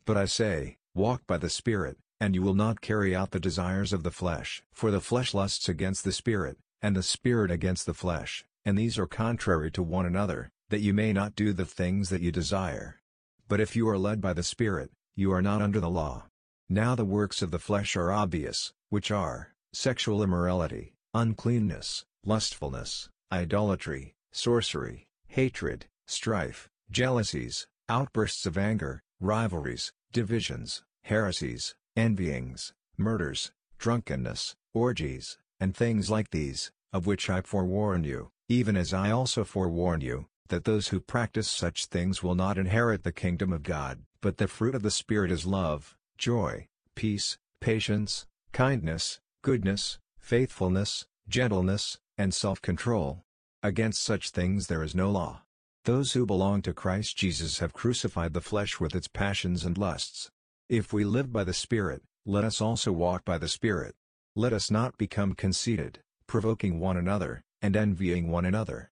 But I say, walk by the Spirit, and you will not carry out the desires of the flesh. For the flesh lusts against the Spirit, and the Spirit against the flesh, and these are contrary to one another, that you may not do the things that you desire. But if you are led by the Spirit, you are not under the law. Now the works of the flesh are obvious, which are, sexual immorality, uncleanness, lustfulness, idolatry, sorcery, hatred, strife, jealousies, outbursts of anger, rivalries, divisions, heresies, envyings, murders, drunkenness, orgies, and things like these, of which I forewarn you, even as I also forewarned you, that those who practice such things will not inherit the kingdom of God. But the fruit of the Spirit is love, joy, peace, patience, kindness, goodness, faithfulness, gentleness, and self-control. Against such things there is no law. Those who belong to Christ Jesus have crucified the flesh with its passions and lusts. If we live by the Spirit, let us also walk by the Spirit. Let us not become conceited, provoking one another, and envying one another.